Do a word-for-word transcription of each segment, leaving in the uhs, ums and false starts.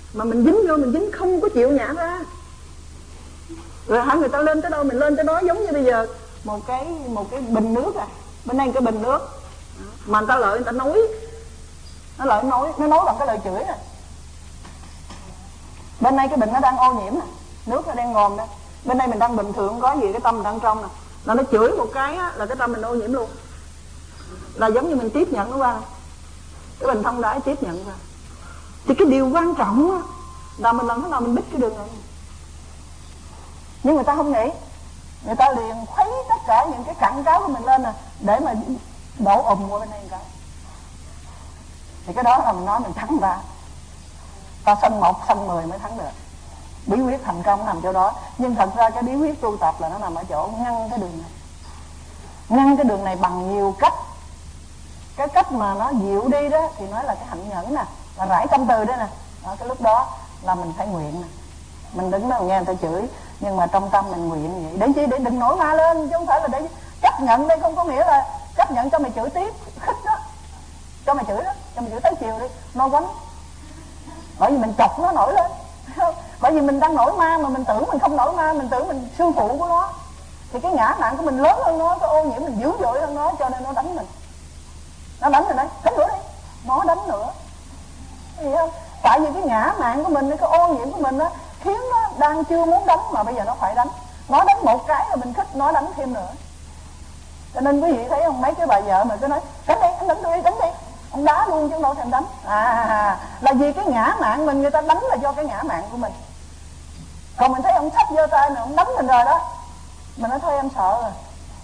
mà mình dính vô, mình dính không có chịu nhả ra. Rồi hả, người ta lên tới đâu mình lên tới đó. Giống như bây giờ một cái một cái bình nước à, bên đây cái bình nước mà người ta lợi, người ta nói, nó lợi nói, nó nói bằng cái lời chửi này. Bên đây cái bình nó đang ô nhiễm nè, nước nó đang ngòm đây. Bên đây mình đang bình thường, không có gì, cái tâm mình đang trong nè, là nó chửi một cái á, là cái tâm mình ô nhiễm luôn. Là giống như mình tiếp nhận nó qua, cái bình thông đái tiếp nhận qua. Thì cái điều quan trọng á, là mình làm thế nào mình bích cái đường này. Nhưng người ta không nghĩ, người ta liền khuấy tất cả những cái cặn cáo của mình lên nè, để mà đổ ùm qua bên đây một cái. Thì cái đó là mình nói mình thắng ta. Ta sân một, sân mười mới thắng được. Bí quyết thành công nằm chỗ đó. Nhưng thật ra cái bí quyết tu tập là nó nằm ở chỗ ngăn cái đường này. Ngăn cái đường này bằng nhiều cách. Cái cách mà nó dịu đi đó thì nói là cái hạnh nhẫn nè, là rải tâm từ đó nè. Đó, cái lúc đó là mình phải nguyện nè. Mình đứng đó nghe người ta chửi, nhưng mà trong tâm mình nguyện vậy. Để chi? Để đừng nổi ma lên, chứ không phải là để chấp nhận. Đây không có nghĩa là chấp nhận cho mày chửi tiếp, khích đó, cho mày chửi đó, cho mày chửi tới chiều đi, nó quánh. Bởi vì mình chọc nó nổi lên. Bởi vì mình đang nổi ma mà mình tưởng mình không nổi ma, mình tưởng mình sư phụ của nó. Thì cái ngã mạn của mình lớn hơn nó, cái ô nhiễm mình dữ dội hơn nó, cho nên nó đánh mình. Nó đánh mình đấy, đánh nữa đi, nó đánh nữa. Hiểu không? Tại vì cái ngã mạn của mình, cái ô nhiễm của mình á, khiến nó đang chưa muốn đánh mà bây giờ nó phải đánh. Nó đánh một cái là mình khích nó đánh thêm nữa. Cho nên quý vị thấy không, mấy cái bà vợ mà cứ nói đánh đi, anh đánh tôi đi, đánh đi, ông đá luôn chứ không đâu thèm đánh. À, là vì cái ngã mạn mình, người ta đánh là do cái ngã mạn của mình. Còn mình thấy ông sắp giơ tay này, ông đánh mình rồi đó, mình nói thôi em sợ rồi,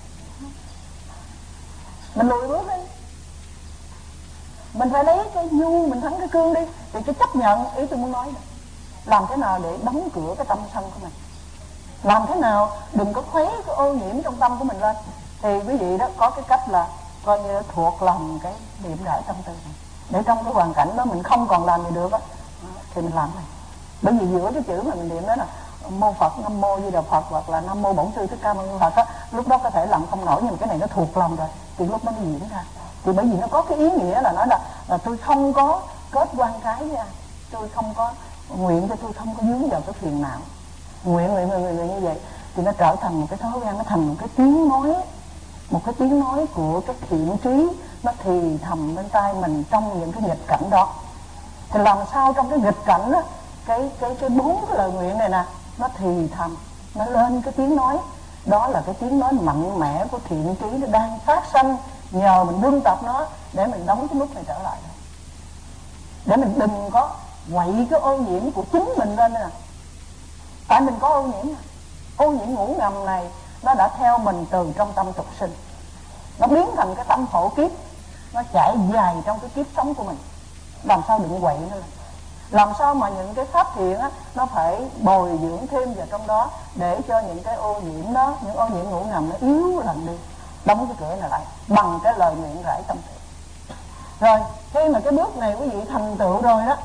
mình lùi bước đi. Mình phải lấy cái nhu mình thắng cái cương đi. Thì cái chấp nhận, ý tôi muốn nói này, làm thế nào để đóng cửa cái tâm sân của mình, làm thế nào đừng có khuấy cái ô nhiễm trong tâm của mình lên. Thì quý vị đó có cái cách là coi như thuộc lòng cái niệm rải tâm từ này, để trong cái hoàn cảnh đó mình không còn làm gì được á, thì mình làm này. Bởi vì giữa cái chữ mà mình niệm đó là mô Phật, nam mô Di Đà Phật, hoặc là nam mô Bổn Sư Thích Ca Mâu Ni Phật á, lúc đó có thể làm không nổi, nhưng cái này nó thuộc lòng rồi thì lúc đó nó diễn ra. Thì bởi vì nó có cái ý nghĩa là nói là, là tôi không có kết quan cái với ai, tôi không có nguyện cho tôi không có dướng vào cái phiền não, nguyện nguyện nguyện, nguyện, nguyện như vậy thì nó trở thành một cái thói quen, nó thành một cái tiếng nói, một cái tiếng nói của cái thiện trí, nó thì thầm bên tai mình trong những cái nghịch cảnh đó. Thì làm sao trong cái nghịch cảnh đó, cái cái cái bốn cái lời nguyện này nè, nó thì thầm, nó lên cái tiếng nói, đó là cái tiếng nói mạnh mẽ của thiện trí, nó đang phát sanh nhờ mình buông tập nó để mình đóng cái nút này trở lại, để mình đừng có quậy cái ô nhiễm của chính mình lên nè. Tại mình có ô nhiễm, ô nhiễm ngủ ngầm này nó đã theo mình từ trong tâm tục sinh, nó biến thành cái tâm khổ kiếp, nó chạy dài trong cái kiếp sống của mình. Làm sao đừng quậy nữa, làm sao mà những cái pháp thiện á, nó phải bồi dưỡng thêm vào trong đó, để cho những cái ô nhiễm đó, những ô nhiễm ngủ ngầm nó yếu lần đi, đóng cái cửa này lại bằng cái lời nguyện rải tâm từ. Rồi khi mà cái bước này quý vị thành tựu rồi đó,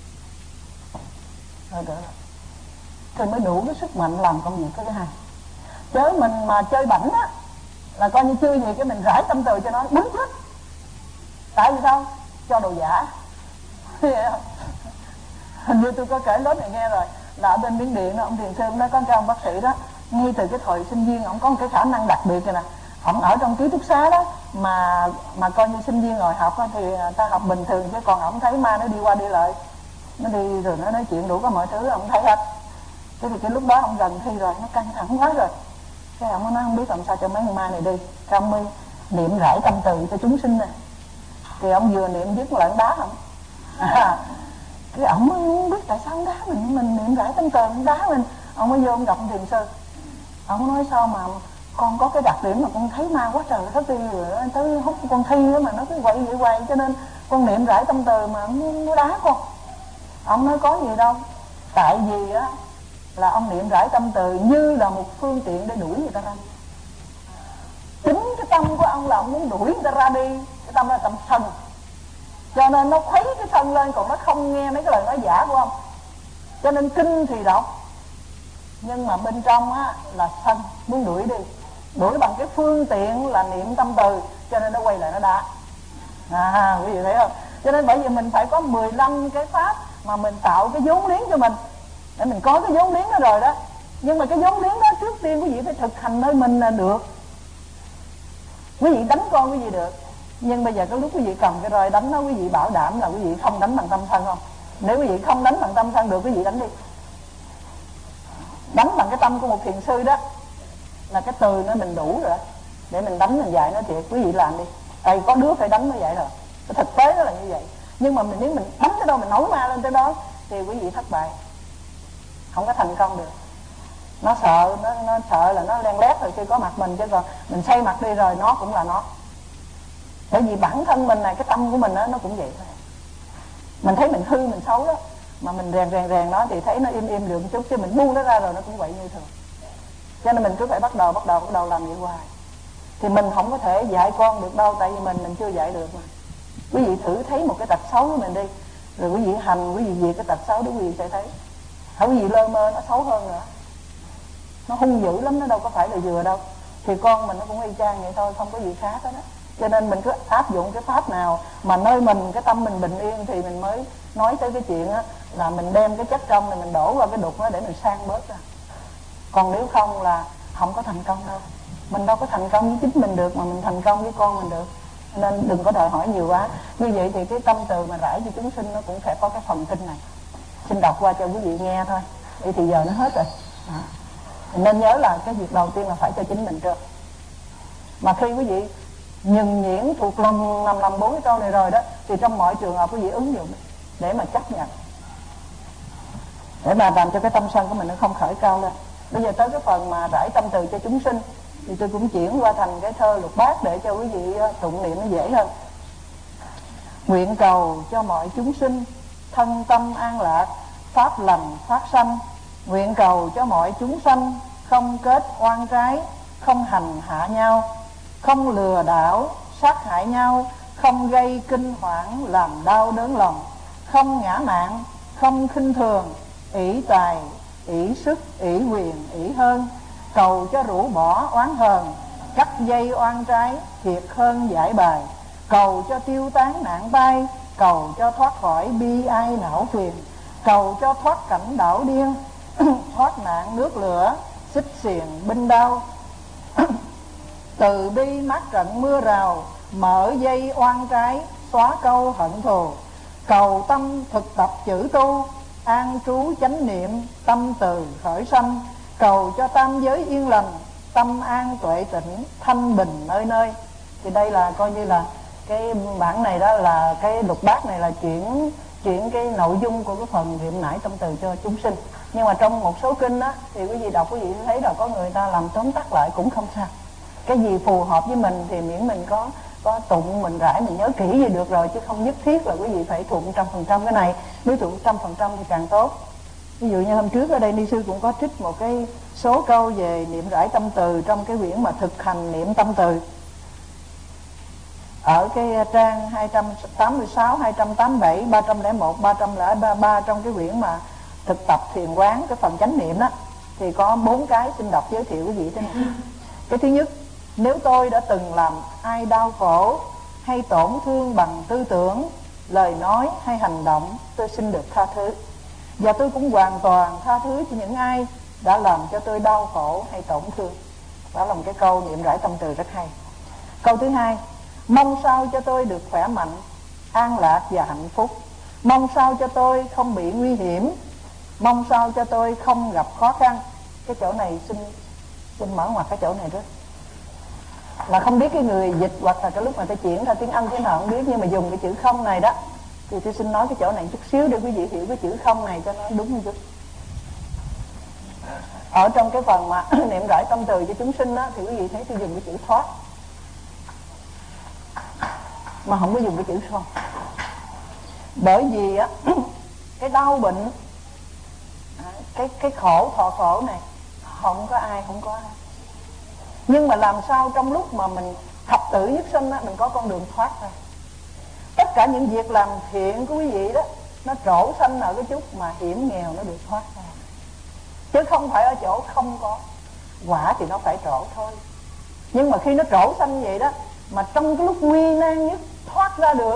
rồi được rồi, thì mới đủ cái sức mạnh làm công việc thứ hai. Chứ mình mà chơi bảnh á, là coi như chơi gì cái mình rải tâm từ cho nó đúng hết. Tại vì sao? Cho đồ giả. Hình như tôi có kể lớp này nghe rồi, là ở bên Miến Điện, ông Thiền Sư đó có cái ông bác sĩ đó, ngay từ cái thời sinh viên ông có một cái khả năng đặc biệt này nè. Ông ở trong ký túc xá đó mà mà coi như sinh viên ngồi học đó, thì ta học bình thường, chứ còn ông thấy ma nó đi qua đi lại, nó đi rồi nó nói chuyện đủ có mọi thứ ông thấy hết. Thế thì cái lúc đó ông gần thi rồi, nó căng thẳng quá rồi, cái ông nói không biết làm sao cho mấy con ma này đi, cái ông mới niệm rải tâm từ cho chúng sinh nè. Thì ông vừa niệm dứt lại đá không à, cái ông mới không biết tại sao ông đá mình, mình niệm rải tâm từ ông đá mình. Ông mới vô ông gặp ông Thiền Sư, ông nói sao mà con có cái đặc điểm mà con thấy ma quá trời hết đi, rồi tới hút con thi đó mà nó cứ quậy vậy quậy, cho nên con niệm rải tâm từ mà nó đá con. Ông nói có gì đâu, tại vì á là ông niệm rải tâm từ như là một phương tiện để đuổi người ta ra. Chính cái tâm của ông là ông muốn đuổi người ta ra đi, cái tâm đó là tâm sân, cho nên nó khuấy cái sân lên, còn nó không nghe mấy cái lời nói giả của ông. Cho nên kinh thì đọc, nhưng mà bên trong á là sân, muốn đuổi đi, đuổi bằng cái phương tiện là niệm tâm từ, cho nên nó quay lại nó đá. À, quý vị thấy không? Cho nên bởi vì mình phải có mười lăm cái pháp mà mình tạo cái vốn liếng cho mình, để mình có cái vốn liếng đó rồi đó. Nhưng mà cái vốn liếng đó trước tiên quý vị phải thực hành nơi mình là được. Quý vị đánh con quý vị được, nhưng bây giờ cái lúc quý vị cầm cái roi đánh nó, quý vị bảo đảm là quý vị không đánh bằng tâm thân không? Nếu quý vị không đánh bằng tâm thân được, quý vị đánh đi. Đánh bằng cái tâm của một thiền sư đó là cái từ nó mình đủ rồi, để mình đánh mình dạy nó thiệt. Quý vị làm đi, tại có đứa phải đánh mới vậy rồi. Cái thực tế nó là như vậy. Nhưng mà mình nếu mình đánh tới đâu, mình nổi ma lên tới đó, thì quý vị thất bại, không có thành công được. Nó sợ, nó, nó sợ là nó len lét rồi khi có mặt mình, chứ còn mình xây mặt đi rồi nó cũng là nó. Bởi vì bản thân mình này, cái tâm của mình đó, nó cũng vậy thôi. Mình thấy mình hư, mình xấu đó, mà mình rèn rèn rèn nó thì thấy nó im im được một chút, chứ mình buông nó ra rồi nó cũng vậy như thường. Cho nên mình cứ phải bắt đầu, bắt đầu, bắt đầu làm vậy hoài. Thì mình không có thể dạy con được đâu, tại vì mình mình chưa dạy được mà. Quý vị thử thấy một cái tật xấu của mình đi, rồi quý vị hành, quý vị về cái tật xấu đó quý vị sẽ thấy. Hả, quý vị lơ mơ nó xấu hơn nữa. Nó hung dữ lắm, nó đâu có phải là vừa đâu. Thì con mình nó cũng y chang vậy thôi, không có gì khác hết đó. Cho nên mình cứ áp dụng cái pháp nào mà nơi mình, cái tâm mình bình yên, thì mình mới nói tới cái chuyện á, là mình đem cái chất trong này mình đổ vào cái đục đó để mình sang bớt ra. Còn nếu không là không có thành công đâu. Mình đâu có thành công với chính mình được, mà mình thành công với con mình được. Nên đừng có đòi hỏi nhiều quá. Như vậy thì cái tâm từ mà rải cho chúng sinh nó cũng phải có cái phần kinh này. Xin đọc qua cho quý vị nghe thôi. Vậy thì giờ nó hết rồi. Đó. Nên nhớ là cái việc đầu tiên là phải cho chính mình trước. Mà khi quý vị nhường nhuyễn thuộc lòng nằm lòng bốn cái câu này rồi đó, thì trong mọi trường hợp quý vị ứng dụng để mà chấp nhận, để mà làm cho cái tâm sân của mình nó không khởi cao lên. Bây giờ tới cái phần mà rải tâm từ cho chúng sinh, thì tôi cũng chuyển qua thành cái thơ lục bát để cho quý vị tụng niệm nó dễ hơn. Nguyện cầu cho mọi chúng sinh thân tâm an lạc, pháp lành phát sanh. Nguyện cầu cho mọi chúng sanh không kết oan trái, không hành hạ nhau, không lừa đảo sát hại nhau, không gây kinh hoảng làm đau đớn lòng, không ngã mạn, không khinh thường, ỷ tài, ỷ sức, ỷ quyền, ỷ hơn. Cầu cho rũ bỏ oán hờn, cắt dây oan trái, thiệt hơn giải bài. Cầu cho tiêu tán nạn tai, cầu cho thoát khỏi bi ai não phiền. Cầu cho thoát cảnh đảo điên, thoát nạn nước lửa, xích xiềng binh đao. Từ bi mát trận mưa rào, mở dây oan trái, xóa câu hận thù. Cầu tâm thực tập chữ tu, an trú chánh niệm, tâm từ khởi sanh. Cầu cho tam giới yên lành, tâm an tuệ tịnh, thanh bình nơi nơi. Thì đây là coi như là cái bản này đó, là cái lục bát này là chuyển chuyển cái nội dung của cái phần niệm nải tâm từ cho chúng sinh. Nhưng mà trong một số kinh á, thì quý vị đọc quý vị thấy rồi, có người ta làm tóm tắt lại cũng không sao. Cái gì phù hợp với mình thì miễn mình có có tụng, mình rải, mình nhớ kỹ gì được rồi, chứ không nhất thiết là quý vị phải tụng trăm phần trăm cái này. Nếu tụng trăm phần trăm thì càng tốt. Ví dụ như hôm trước ở đây Ni Sư cũng có trích một cái số câu về niệm rải tâm từ trong cái quyển mà thực hành niệm tâm từ. Ở cái trang hai trăm tám mươi sáu, hai trăm tám mươi bảy, ba trăm lẻ một, ba trăm lẻ ba trong cái quyển mà thực tập thiền quán, cái phần chánh niệm đó, thì có bốn cái xin đọc giới thiệu quý vị thế này. Cái thứ nhất, nếu tôi đã từng làm ai đau khổ hay tổn thương bằng tư tưởng, lời nói hay hành động, tôi xin được tha thứ. Và tôi cũng hoàn toàn tha thứ cho những ai đã làm cho tôi đau khổ hay tổn thương. Đó là một cái câu niệm rải tâm từ rất hay. Câu thứ hai, mong sao cho tôi được khỏe mạnh, an lạc và hạnh phúc. Mong sao cho tôi không bị nguy hiểm. Mong sao cho tôi không gặp khó khăn. Cái chỗ này xin xin mở ngoặt cái chỗ này đó. Là không biết cái người dịch hoặc là cái lúc mà ta chuyển ra tiếng Anh thế nào không biết, nhưng mà dùng cái chữ không này đó, thì tôi xin nói cái chỗ này chút xíu để quý vị hiểu cái chữ không này cho nó đúng một chút. Ở trong cái phần mà niệm rải tâm từ cho chúng sinh đó, thì quý vị thấy tôi dùng cái chữ thoát, mà không có dùng cái chữ không. Bởi vì á, cái đau bệnh, cái cái khổ, thọ khổ này không có ai, không có ai. Nhưng mà làm sao trong lúc mà mình thập tử nhất sinh á, mình có con đường thoát ra. Tất cả những việc làm thiện của quý vị đó, nó trổ sanh ở cái chút mà hiểm nghèo nó được thoát ra, chứ không phải ở chỗ không có. Quả thì nó phải trổ thôi, nhưng mà khi nó trổ sanh vậy đó, mà trong cái lúc nguy nan nhất thoát ra được,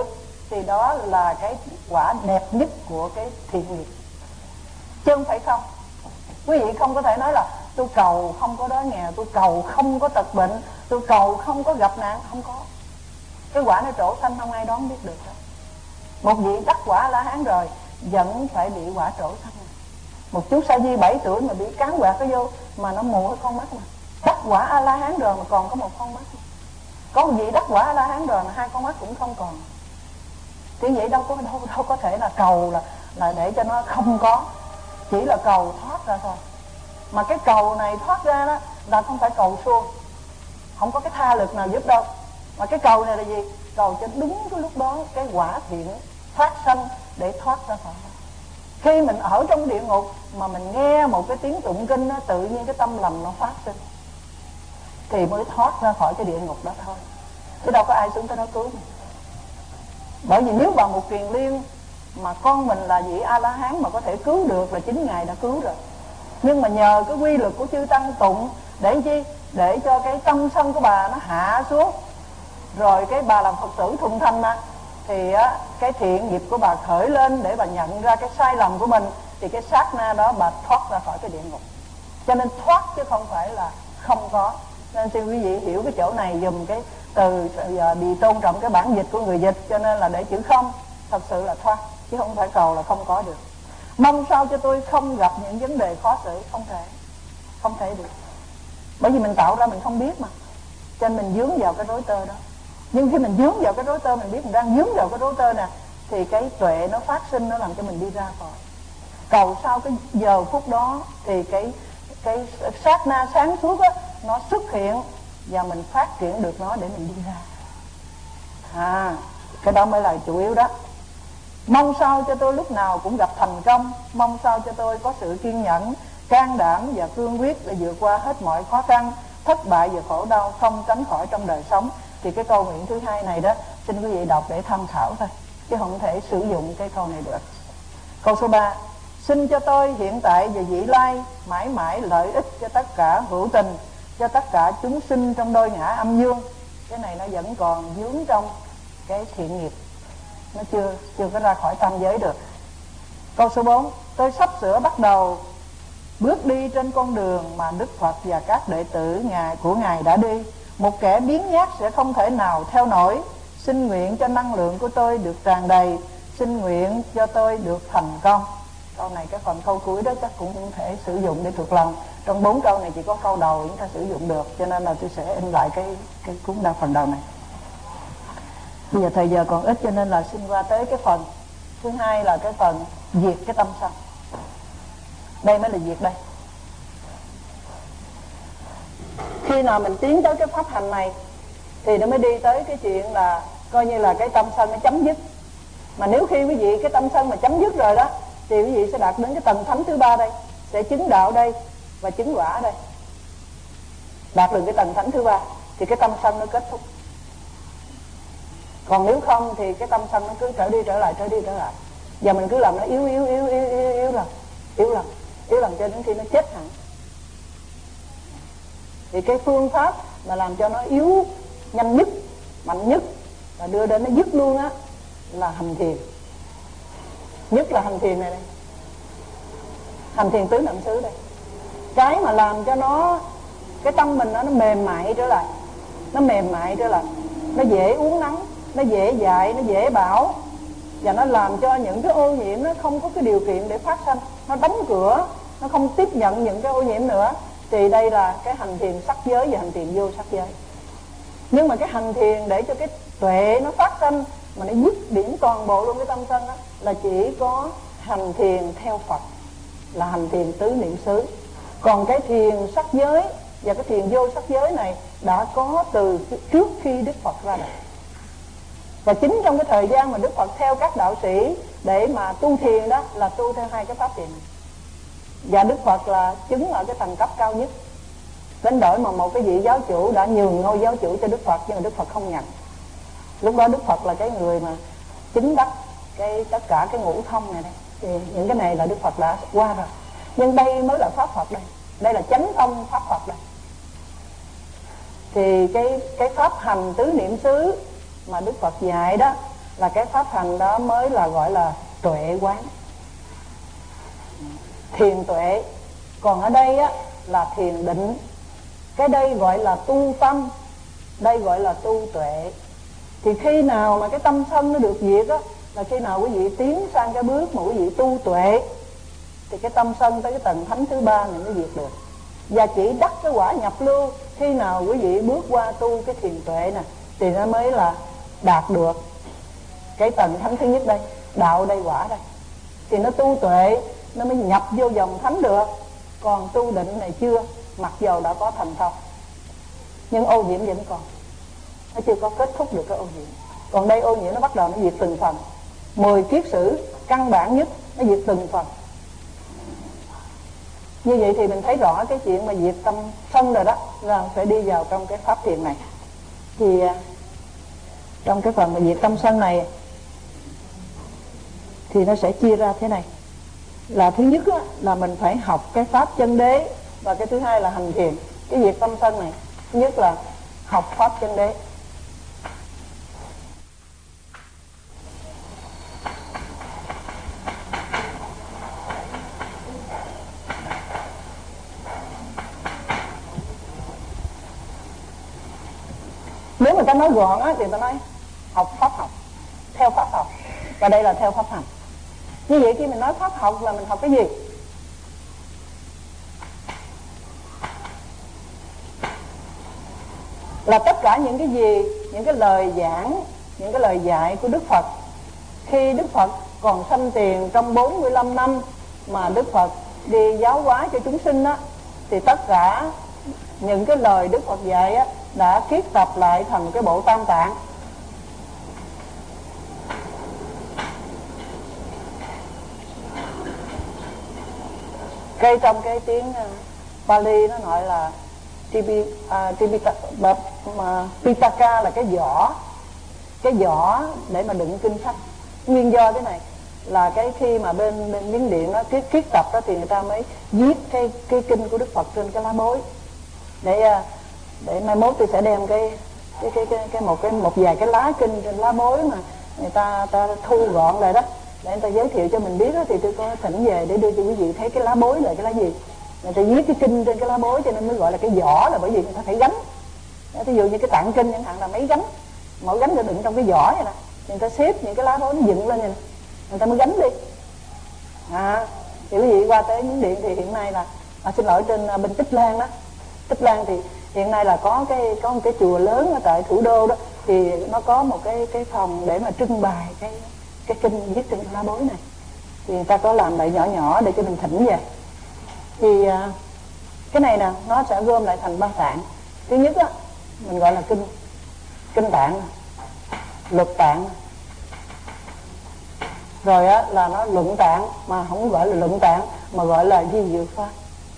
thì đó là cái quả đẹp nhất của cái thiện nghiệp, chứ không phải không. Quý vị không có thể nói là tôi cầu không có đói nghèo, tôi cầu không có tật bệnh, tôi cầu không có gặp nạn. Không có. Cái quả nó trổ sanh không ai đoán biết được đâu. Một vị đắc quả La Hán rồi vẫn phải bị quả trổ sanh. Một chú sa di bảy tuổi mà bị cán quạt cái vô mà nó mù cái con mắt mà. Đắc quả A La Hán rồi mà còn có một con mắt. Có một vị đắc quả A La Hán rồi mà hai con mắt cũng không còn. Thì vậy đâu có đâu, đâu có thể là cầu là là để cho nó không có, chỉ là cầu thoát ra thôi. Mà cái cầu này thoát ra đó là không phải cầu suông, không có cái tha lực nào giúp đâu. Mà cái cầu này là gì? Cầu cho đúng cái lúc đó cái quả thiện phát sanh để thoát ra khỏi. Khi mình ở trong địa ngục mà mình nghe một cái tiếng tụng kinh đó, tự nhiên cái tâm lành nó phát sinh thì mới thoát ra khỏi cái địa ngục đó thôi, chứ đâu có ai xuống tới đó cứu mình. Bởi vì nếu bằng một truyền liên mà con mình là vị A La Hán mà có thể cứu được là chính Ngài đã cứu rồi. Nhưng mà nhờ cái quy luật của chư tăng tụng để chi? Để cho cái tâm sân của bà nó hạ xuống, rồi cái bà làm Phật tử thuần thành mà, thì á, cái thiện nghiệp của bà khởi lên để bà nhận ra cái sai lầm của mình, thì cái sát na đó bà thoát ra khỏi cái địa ngục. Cho nên thoát chứ không phải là không có. Nên xin quý vị hiểu cái chỗ này dùm, cái từ giờ bị tôn trọng cái bản dịch của người dịch, cho nên là để chữ không thật sự là thoát, chứ không phải cầu là không có được. Mong sao cho tôi không gặp những vấn đề khó xử. Không thể, không thể được. Bởi vì mình tạo ra mình không biết mà, cho nên mình vướng vào cái rối tơ đó. Nhưng khi mình vướng vào cái rối tơ, mình biết mình đang vướng vào cái rối tơ nè, thì cái tuệ nó phát sinh, nó làm cho mình đi ra khỏi. Cầu sau cái giờ phút đó thì cái cái sát na sáng suốt á nó xuất hiện, và mình phát triển được nó để mình đi ra. À, cái đó mới là chủ yếu đó. Mong sao cho tôi lúc nào cũng gặp thành công, mong sao cho tôi có sự kiên nhẫn, can đảm và cương quyết để vượt qua hết mọi khó khăn, thất bại và khổ đau không tránh khỏi trong đời sống. Thì cái câu nguyện thứ hai này đó, xin quý vị đọc để tham khảo thôi, chứ không thể sử dụng cái câu này được. Câu số ba: xin cho tôi hiện tại và vị lai mãi mãi lợi ích cho tất cả hữu tình, cho tất cả chúng sinh trong đôi ngã âm dương. Cái này nó vẫn còn vướng trong cái thiện nghiệp, nó chưa chưa có ra khỏi tam giới được. Câu số bốn: tôi sắp sửa bắt đầu bước đi trên con đường mà Đức Phật và các đệ tử ngài của ngài đã đi. Một kẻ biếng nhác sẽ không thể nào theo nổi. Xin nguyện cho năng lượng của tôi được tràn đầy, xin nguyện cho tôi được thành công. Câu này cái phần câu cuối đó chắc cũng không thể sử dụng để thuộc lòng. Trong bốn câu này chỉ có câu đầu chúng ta sử dụng được, cho nên là tôi sẽ in lại cái cái cuốn đa phần đầu này. Bây giờ thời giờ còn ít, cho nên là xin qua tới cái phần thứ hai, là cái phần diệt cái tâm sân. Đây mới là diệt đây. Khi nào mình tiến tới cái pháp hành này thì nó mới đi tới cái chuyện là coi như là cái tâm sân nó chấm dứt. Mà nếu khi quý vị cái tâm sân mà chấm dứt rồi đó, thì quý vị sẽ đạt đến cái tầng thánh thứ ba đây, sẽ chứng đạo đây và chứng quả đây. Đạt được cái tầng thánh thứ ba thì cái tâm sân nó kết thúc. Còn nếu không thì cái tâm sân nó cứ trở đi trở lại, trở đi trở lại, và mình cứ làm nó yếu yếu yếu yếu yếu yếu lần, yếu lần, yếu lần cho đến khi nó chết hẳn. Thì cái phương pháp mà làm cho nó yếu nhanh nhất, mạnh nhất và đưa đến nó dứt luôn á là hành thiền. Nhất là hành thiền này đây, hành thiền tứ niệm xứ đây. Cái mà làm cho nó, cái tâm mình nó, nó mềm mại trở lại, nó mềm mại trở lại, nó dễ uốn nắn, nó dễ dạy, nó dễ bảo, và nó làm cho những cái ô nhiễm nó không có cái điều kiện để phát sanh, nó đóng cửa, nó không tiếp nhận những cái ô nhiễm nữa. Thì đây là cái hành thiền sắc giới và hành thiền vô sắc giới. Nhưng mà cái hành thiền để cho cái tuệ nó phát sanh mà nó dứt điểm toàn bộ luôn cái tâm sân đó, là chỉ có hành thiền theo Phật, là hành thiền tứ niệm xứ. Còn cái thiền sắc giới và cái thiền vô sắc giới này đã có từ trước khi Đức Phật ra đời. Và chính trong cái thời gian mà Đức Phật theo các đạo sĩ để mà tu thiền đó, là tu theo hai cái pháp thiền này. Và Đức Phật là chứng ở cái tầng cấp cao nhất, đến đổi mà một cái vị giáo chủ đã nhường ngôi giáo chủ cho Đức Phật, nhưng mà Đức Phật không nhận. Lúc đó Đức Phật là cái người mà chứng đắc cái tất cả cái ngũ thông này đây. Thì những cái này là Đức Phật đã qua rồi. Nhưng đây mới là pháp Phật đây, đây là chánh thông pháp Phật đây. Thì cái cái pháp hành tứ niệm xứ mà Đức Phật dạy đó là cái pháp hành đó mới là gọi là tuệ quán, thiền tuệ. Còn ở đây á là thiền định. Cái đây gọi là tu tâm, đây gọi là tu tuệ. Thì khi nào mà cái tâm sân nó được diệt á, là khi nào quý vị tiến sang cái bước mà quý vị tu tuệ, thì cái tâm sân tới cái tầng thánh thứ ba này mới diệt được. Và chỉ đắc cái quả nhập lưu khi nào quý vị bước qua tu cái thiền tuệ nè, thì nó mới là đạt được cái tầng thánh thứ nhất đây, đạo đây, quả đây. Thì nó tu tuệ nó mới nhập vô dòng thánh được. Còn tu định này chưa, mặc dầu đã có thành công nhưng ô nhiễm vẫn còn, nó chưa có kết thúc được cái ô nhiễm. Còn đây ô nhiễm nó bắt đầu nó diệt từng phần. Mười kiết sử căn bản nhất nó diệt từng phần. Như vậy thì mình thấy rõ cái chuyện mà diệt tâm sân rồi đó, là phải đi vào trong cái pháp thiền này. Thì trong cái phần mà diệt tâm sân này thì nó sẽ chia ra thế này. Là thứ nhất á, là mình phải học cái pháp chân đế. Và cái thứ hai là hành thiền. Cái diệt tâm sân này, thứ nhất là học pháp chân đế. Nếu người ta nói gọn á, thì người ta nói học pháp học, theo pháp học. Và đây là theo pháp hành. Như vậy khi mình nói pháp học là mình học cái gì? Là tất cả những cái gì, những cái lời giảng, những cái lời dạy của Đức Phật. Khi Đức Phật còn sanh tiền trong bốn mươi lăm năm mà Đức Phật đi giáo hóa cho chúng sinh á, thì tất cả những cái lời Đức Phật dạy á đã kiết tập lại thành cái bộ Tam Tạng. Cái trong cái tiếng Pali nó gọi là Pitaka, là cái vỏ, cái vỏ để mà đựng kinh sách. Nguyên do thế này là cái khi mà bên bên Miến Điện nó kiết kiết tập đó, thì người ta mới viết cái cái kinh của Đức Phật trên cái lá bối, để để mai mốt tôi sẽ đem cái cái cái cái, cái một cái một vài cái lá kinh trên lá bối mà người ta ta thu gọn lại đó, để người ta giới thiệu cho mình biết đó. Thì tôi có thỉnh về để đưa cho quý vị thấy cái lá bối là cái lá gì. Người ta viết cái kinh trên cái lá bối cho nên mới gọi là cái vỏ, là bởi vì người ta phải gánh. Ví dụ như cái tạng kinh chẳng hạn là mấy gánh, mỗi gánh được đựng trong cái vỏ này nè, người ta xếp những cái lá bối nó dựng lên này, người ta mới gánh đi. À, thì quý vị qua tới Miến Điện thì hiện nay là à, xin lỗi, trên bên Tích Lan đó, Tích Lan thì hiện nay là có cái có một cái chùa lớn ở tại thủ đô đó, thì nó có một cái cái phòng để mà trưng bày cái cái kinh viết trên lá bối này. Thì người ta có làm lại nhỏ nhỏ để cho mình thỉnh về. Thì cái này nè, nó sẽ gom lại thành ba tạng. Thứ nhất á, mình gọi là kinh kinh tạng, luật tạng. Rồi á là nó luận tạng, mà không gọi là luận tạng mà gọi là di diệu pháp.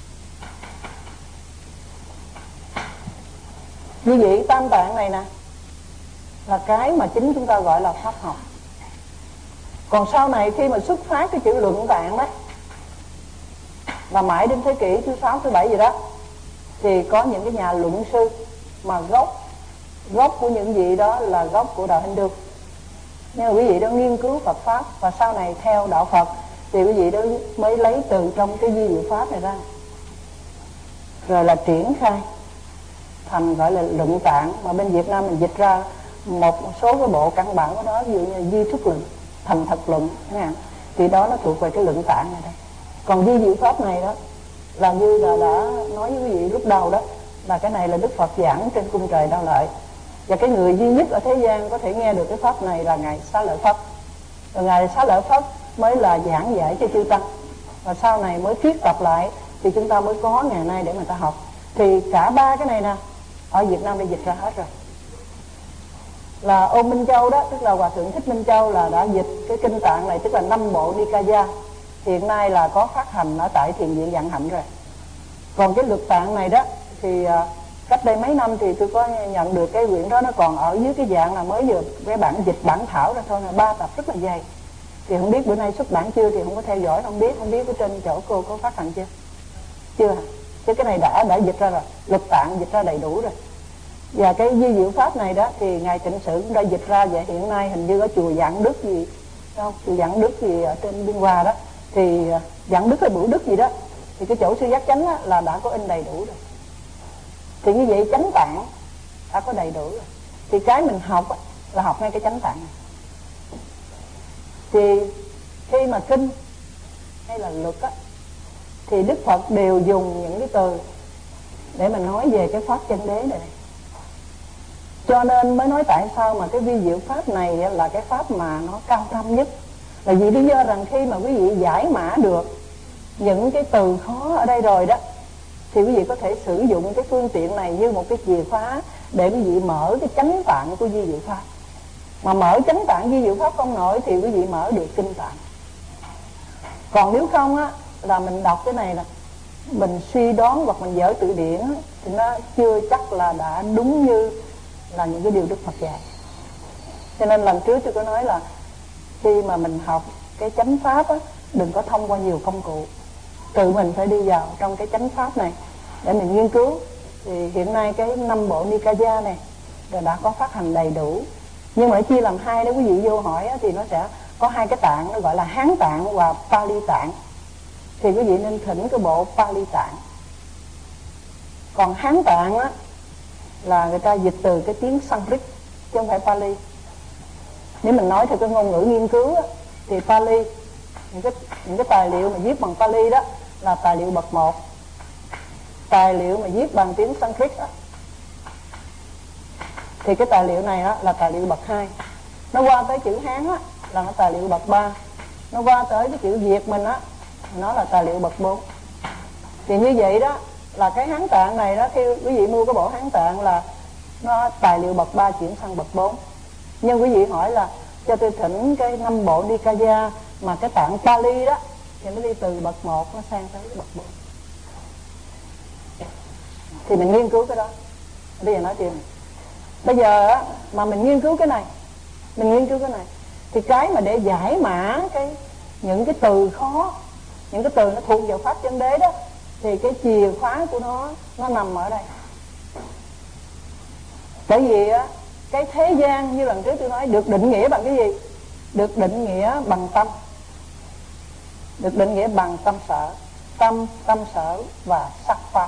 Như vậy tam tạng này nè là cái mà chính chúng ta gọi là pháp học. Còn sau này khi mà xuất phát cái chữ luận tạng đó, và mãi đến thế kỷ thứ sáu, thứ bảy gì đó, thì có những cái nhà luận sư mà gốc gốc của những vị đó là gốc của đạo Hindu. Nhưng mà quý vị đó nghiên cứu Phật pháp, và sau này theo đạo Phật thì quý vị đó mới lấy từ trong cái di diệu pháp này ra, rồi là triển khai thành gọi là luận tạng. Mà bên Việt Nam mình dịch ra một số cái bộ căn bản của nó, ví dụ như di thuyết luận, thành thật luận, thì đó nó thuộc về cái luận tạng này đây. Còn di diệu pháp này đó là như là đã nói với quý vị lúc đầu đó, là cái này là Đức Phật giảng trên cung trời Đao Lợi. Và cái người duy nhất ở thế gian có thể nghe được cái pháp này là Ngài Xá Lợi Phất. Rồi Ngài Xá Lợi Phất mới là giảng giải cho chư tăng, và sau này mới kiết tập lại, thì chúng ta mới có ngày nay để mà ta học. Thì cả ba cái này nè ở Việt Nam đã dịch ra hết rồi. Là Ôn Minh Châu đó, tức là Hòa Thượng Thích Minh Châu là đã dịch cái kinh tạng này, tức là năm bộ Nikaya. Hiện nay là có phát hành ở tại Thiền viện Vạn Hạnh rồi. Còn cái luật tạng này đó thì cách đây mấy năm thì tôi có nhận được cái quyển đó, nó còn ở dưới cái dạng là mới vừa cái bản dịch bản thảo ra thôi, là ba tập rất là dày. Thì không biết bữa nay xuất bản chưa thì không có theo dõi, không biết không biết ở trên chỗ cô có phát hành chưa? Chưa hả? Chứ cái này đã đã dịch ra rồi, luật tạng dịch ra đầy đủ rồi. Và cái vi diệu pháp này đó thì ngài Tịnh Sự cũng đã dịch ra, và hiện nay hình như ở chùa Vạn Đức gì không, chùa Vạn Đức gì ở trên Biên Hòa đó, thì Vạn Đức hay Bửu Đức gì đó, thì cái chỗ sư giác chánh á, là đã có in đầy đủ rồi. Thì như vậy chánh tạng đã có đầy đủ rồi. Thì cái mình học á, là học ngay cái chánh tạng này. Thì khi mà kinh hay là luật á, thì Đức Phật đều dùng những cái từ để mình nói về cái pháp chân đế này. Cho nên mới nói tại sao mà cái vi diệu pháp này là cái pháp mà nó cao thâm nhất. Là vì lý do rằng khi mà quý vị giải mã được những cái từ khó ở đây rồi đó, thì quý vị có thể sử dụng cái phương tiện này như một cái chìa khóa để quý vị mở cái chánh tạng của vi diệu pháp. Mà mở chánh tạng vi diệu pháp không nổi thì quý vị mở được kinh tạng. Còn nếu không á, là mình đọc cái này là mình suy đoán hoặc mình dở từ điển á, thì nó chưa chắc là đã đúng như là những cái điều Đức Phật dạy. Cho nên lần trước tôi có nói là khi mà mình học cái chánh pháp á, đừng có thông qua nhiều công cụ, tự mình phải đi vào trong cái chánh pháp này để mình nghiên cứu. Thì hiện nay cái năm bộ Nikaya này đã có phát hành đầy đủ, nhưng mà nó chia làm hai. Nếu quý vị vô hỏi á, thì nó sẽ có hai cái tạng, nó gọi là Hán tạng và Pali tạng. Thì quý vị nên thỉnh cái bộ Pali tạng. Còn Hán tạng á, là người ta dịch từ cái tiếng Sanskrit chứ không phải Pali. Nếu mình nói theo cái ngôn ngữ nghiên cứu á, thì Pali, những cái, những cái tài liệu mà viết bằng Pali đó là tài liệu bậc một. Tài liệu mà viết bằng tiếng Sanskrit đó, thì cái tài liệu này á, là tài liệu bậc hai. Nó qua tới chữ Hán á, là nó tài liệu bậc ba. Nó qua tới cái chữ Việt mình á, nó là tài liệu bậc bốn. Thì như vậy đó, là cái Hán tạng này đó, khi quý vị mua cái bộ Hán tạng là nó tài liệu bậc ba chuyển sang bậc bốn. Nhưng quý vị hỏi là cho tôi thỉnh cái năm bộ Nikaya mà cái tạng Pali đó, thì nó đi từ bậc một nó sang tới bậc bốn. Thì mình nghiên cứu cái đó. Bây giờ nói chuyện này. Bây giờ á, mà mình nghiên cứu cái này, mình nghiên cứu cái này, thì cái mà để giải mã cái những cái từ khó, những cái từ nó thuộc vào pháp chân đế đó, thì cái chìa khóa của nó nó nằm ở đây. Bởi vì á, cái thế gian như lần trước tôi nói được định nghĩa bằng cái gì? Được định nghĩa bằng tâm. Được định nghĩa bằng tâm sở. Tâm, tâm sở và sắc pháp.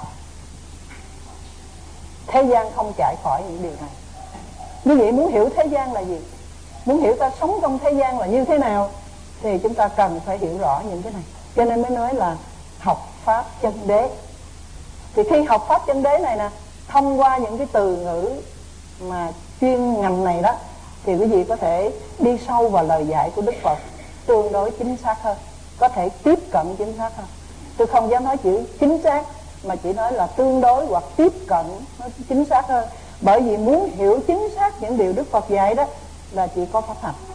Thế gian không chạy khỏi những điều này. Như vậy muốn hiểu thế gian là gì, muốn hiểu ta sống trong thế gian là như thế nào, thì chúng ta cần phải hiểu rõ những cái này. Cho nên mới nói là học pháp chân đế. Thì khi học pháp chân đế này nè, thông qua những cái từ ngữ mà chuyên ngành này đó, thì quý vị có thể đi sâu vào lời dạy của Đức Phật tương đối chính xác hơn, có thể tiếp cận chính xác hơn. Tôi không dám nói chữ chính xác, mà chỉ nói là tương đối hoặc tiếp cận nó chính xác hơn. Bởi vì muốn hiểu chính xác những điều Đức Phật dạy đó là chỉ có pháp hành.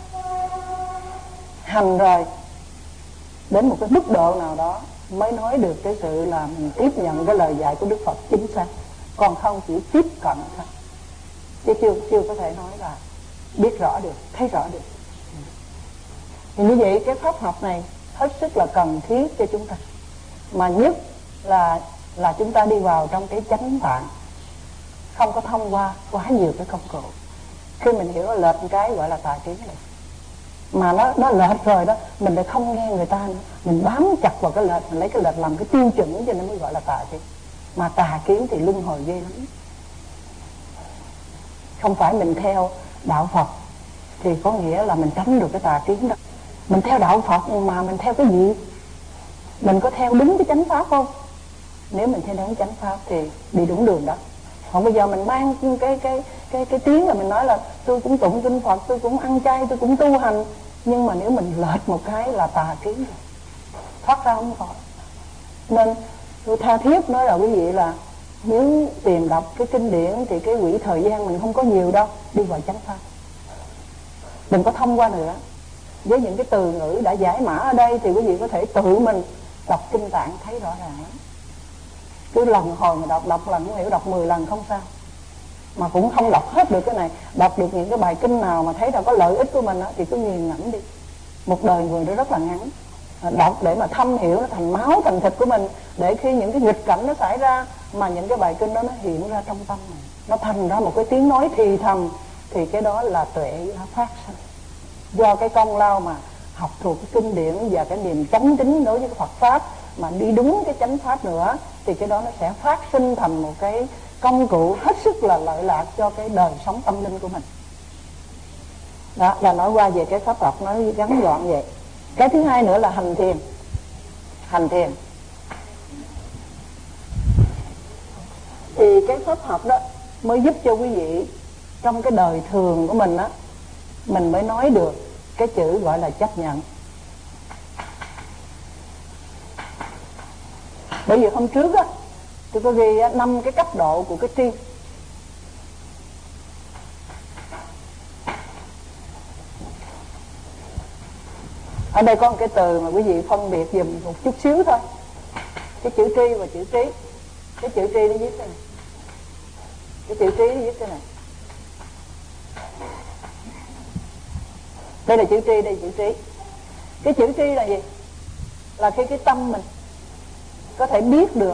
Hành rồi đến một cái mức độ nào đó mới nói được cái sự là mình tiếp nhận cái lời dạy của Đức Phật chính xác. Còn không chỉ tiếp cận thôi, chứ chưa, chưa có thể nói là biết rõ được, thấy rõ được. Thì như vậy cái pháp học này hết sức là cần thiết cho chúng ta. Mà nhất là là chúng ta đi vào trong cái chánh tạng, không có thông qua quá nhiều cái công cụ. Khi mình hiểu lệch cái gọi là tà kiến này, mà nó nó lệch rồi đó, mình lại không nghe người ta nữa, mình bám chặt vào cái lệch, mình lấy cái lệch làm cái tiêu chuẩn, cho nên mới gọi là tà kiến. Mà tà kiến thì luân hồi ghê lắm. Không phải mình theo đạo Phật thì có nghĩa là mình tránh được cái tà kiến đó. Mình theo đạo Phật mà mình theo cái gì? Mình có theo đúng cái chánh pháp không? Nếu mình theo đúng chánh pháp thì đi đúng đường đó. Còn bây giờ mình mang cái cái cái cái tiếng là mình nói là tôi cũng tụng kinh Phật, tôi cũng ăn chay, tôi cũng tu hành, nhưng mà nếu mình lệch một cái là tà kiến rồi, thoát ra không khỏi. Nên tôi tha thiết nói là quý vị là nếu tìm đọc cái kinh điển thì cái quỹ thời gian mình không có nhiều đâu, đi vào chánh pháp. Đừng có thông qua nữa. Với những cái từ ngữ đã giải mã ở đây thì quý vị có thể tự mình đọc kinh tạng thấy rõ ràng lắm. Cứ lần hồi mà đọc, đọc lần không hiểu, đọc mười lần không sao. Mà cũng không đọc hết được cái này. Đọc được những cái bài kinh nào mà thấy là có lợi ích của mình đó, thì cứ nghiền ngẫm đi. Một đời người đó rất là ngắn. đọc để mà thâm hiểu, nó thành máu thành thịt của mình, để khi những cái nghịch cảnh nó xảy ra mà những cái bài kinh đó nó hiện ra trong tâm mình, nó thành ra một cái tiếng nói thì thầm, thì cái đó là tuệ đã phát sinh do cái công lao mà học thuộc cái kinh điển và cái niềm chánh tín đối với cái Phật pháp, mà đi đúng cái chánh pháp nữa, thì cái đó nó sẽ phát sinh thành một cái công cụ hết sức là lợi lạc cho cái đời sống tâm linh của mình. Đó là nói qua về cái pháp học, nói ngắn gọn vậy. Cái thứ hai nữa là hành thiền. Hành thiền thì cái pháp học đó mới giúp cho quý vị trong cái đời thường của mình á, mình mới nói được cái chữ gọi là chấp nhận. Bởi vì hôm trước á tôi có ghi năm cái cấp độ của cái tri. Ở đây có một cái từ mà quý vị phân biệt dùm một chút xíu thôi, cái chữ tri và chữ trí. Cái chữ tri nó viết thế này, cái chữ trí nó viết thế này. Đây là chữ tri, đây là chữ trí. Cái chữ tri là gì? Là khi cái tâm mình có thể biết được,